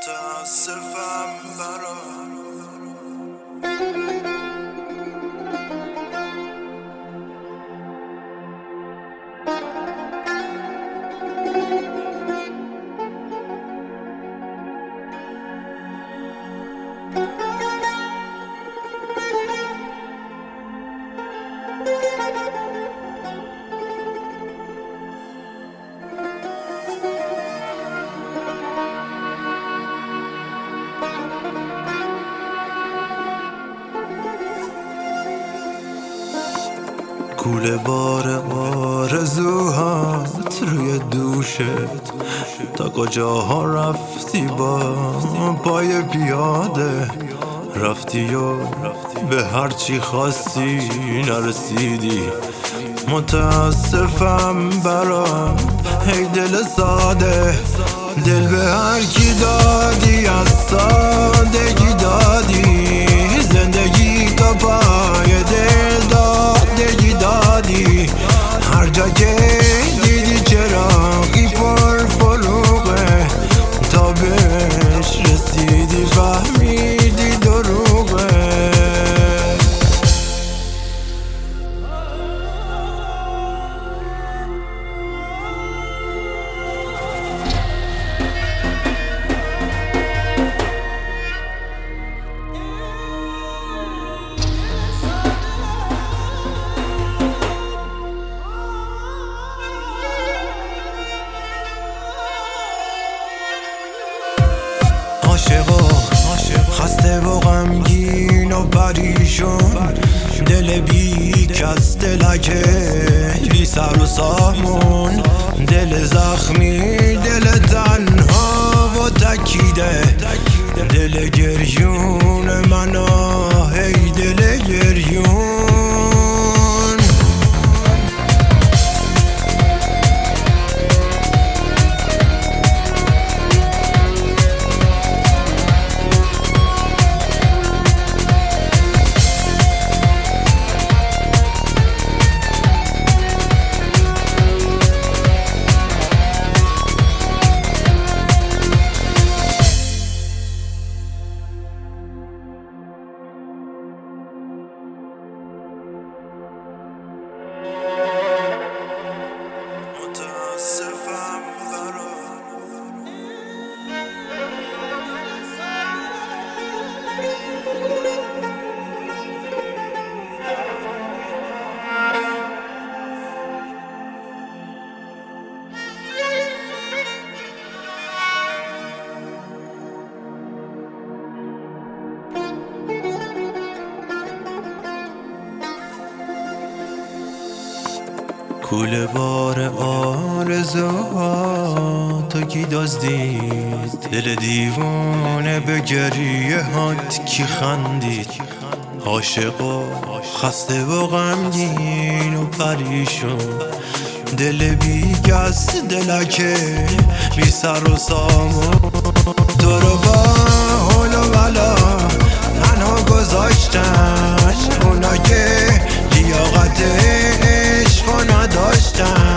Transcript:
متاسفم برات. کوله بار آرزوهات روی دوشت، تا کجاها رفتی با پای پیاده؟ رفتی و به هرچی خواستی نرسیدی. متاسفم برات ای دل ساده، دل به هر کی دادی از سادگی دادی، زندگی تا پای دل دادگی دادی. هر جا که دیدی چراغی پر فروغه، تا بهش رسیدی فهمیدی دروغه. خسته و غمگین و پریشون، دل بی کس، دلکه بی سر و سامون، دل زخمی، دل تنها و تکیده، دل گریون منو هی دل گریون. متاسفم برات. کوله بار آرزوهات کی دزدید، دل دیوانه به گریه هات کی خندید. عاشق و خسته و غمگین و پریشون، دل بی کس، دلکه بی سر و سامون، تو رو با حول و بلا تنها گذاشتن اونا که لیاقت عشق نداشتن.